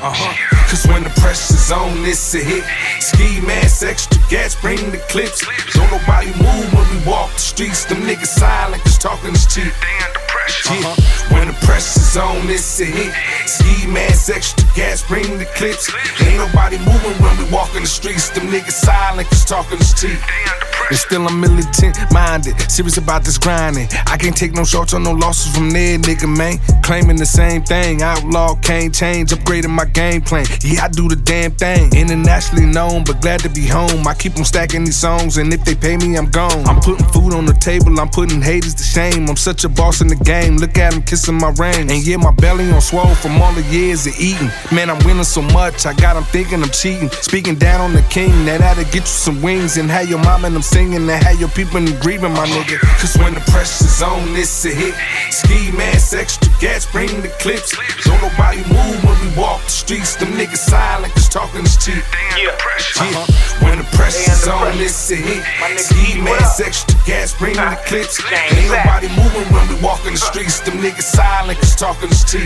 Cause when the pressure's on, it's a hit. Ski mask, extra gas, bring the clips. Don't nobody move when we walk the streets. Them niggas silent, cause talking is cheap. Yeah. When the pressure's on, it's a hit. Ski mask, extra gas, bring the clips. Ain't nobody moving when we walk in the streets. Them niggas silent, cause talking is cheap. And still I'm militant minded, serious about this grinding. I can't take no shorts or no losses from there, nigga, man. Claiming the same thing, outlaw, can't change, upgrading my game plan. Yeah, I do the damn thing. Internationally known, but glad to be home. I keep on stacking these songs, and if they pay me, I'm gone. I'm putting food on the table, I'm putting haters to shame. I'm such a boss in the game, look at them kissing my ring. And yeah, my belly on swole from all the years of eating. Man, I'm winning so much, I got them thinking I'm cheating. Speaking down on the king, that oughta get you some wings. And have your mama and them singing, and have your people in grieving, my nigga. Cause when the pressure's on, it's a hit. Ski mask, extra gas, bring the clips. Don't nobody move when we walk the streets. Them niggas silent, cause talking is cheap. Yeah. When the pressure's on, it's a hit. Ski mask, extra gas, bring the clips. Ain't nobody moving when we walk in the streets. Them niggas silent, cause talking is cheap.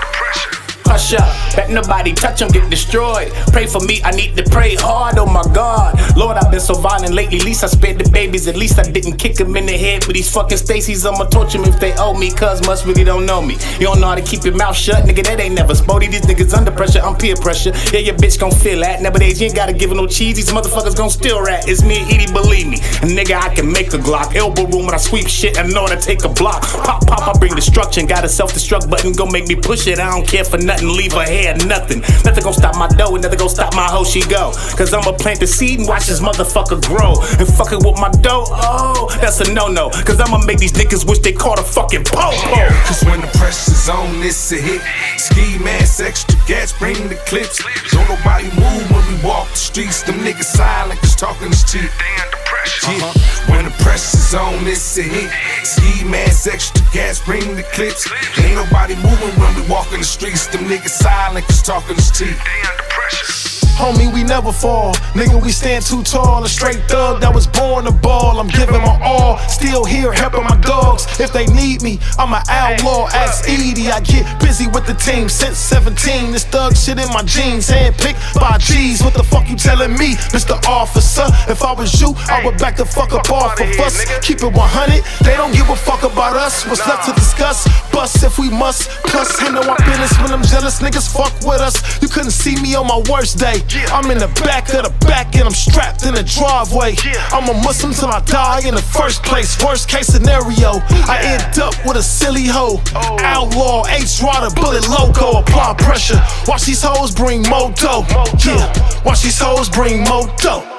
Hush up, bet nobody touch them, get destroyed. Pray for me, I need to pray hard, oh my God. Lord, I've been so violent lately, at least I spared the babies. At least I didn't kick them in the head with these fucking Stacys. I'ma torture them if they owe me, cuz must really don't know me. You don't know how to keep your mouth shut, nigga, that ain't never Spody. These niggas under pressure, I'm peer pressure. Yeah, your bitch gon' feel that. Nowadays, you ain't gotta give her no cheese, these motherfuckers gon' steal rat. It's me and Edie, believe me. A nigga, I can make a Glock. Elbow room when I sweep shit and know how to take a block. Pop, pop, I bring destruction. Got a self-destruct button, gon' make me push it. I don't care for nothing, leave her hair. Nothing gon' stop my dough, and nothing gon' stop my hoe, she go. Cause I'ma plant the seed and watch this motherfucker grow. And fucking with my dough, oh, that's a no-no. Cause I'ma make these niggas wish they caught a fucking po-po. Cause when the pressure's on, it's a hit. Ski mask, extra gas, bring the clips. Don't nobody move when we walk the streets. Them niggas silent, cause talking is cheap. Yeah. When the pressure's on, it's a hit. Ski mask, extra gas, bring the clips. Ain't nobody moving when we walk in the streets. Them niggas silent, cause talking is cheap. Homie, we never fall. Nigga, we stand too tall. A straight thug that was born to ball. I'm giving my all. Still here helping my dogs. If they need me, I'm an outlaw. Ask Edie. I get busy with the team since 17. This thug shit in my jeans. Handpicked by G's. What the fuck you telling me, Mr. Officer? If I was you, I would back the fuck up off of us. Keep it 100. They don't give a fuck about us. What's left to discuss? Bust if we must. Plus, handle our business when them jealous niggas fuck with us. You couldn't see me on my worst day. I'm in the back of the back and I'm strapped in the driveway. I'm a Muslim till I die in the first place. Worst case scenario, I end up with a silly hoe. Outlaw, H-Rider, bullet loco, apply pressure. Watch these hoes bring more dough. Yeah, watch these hoes bring more dough.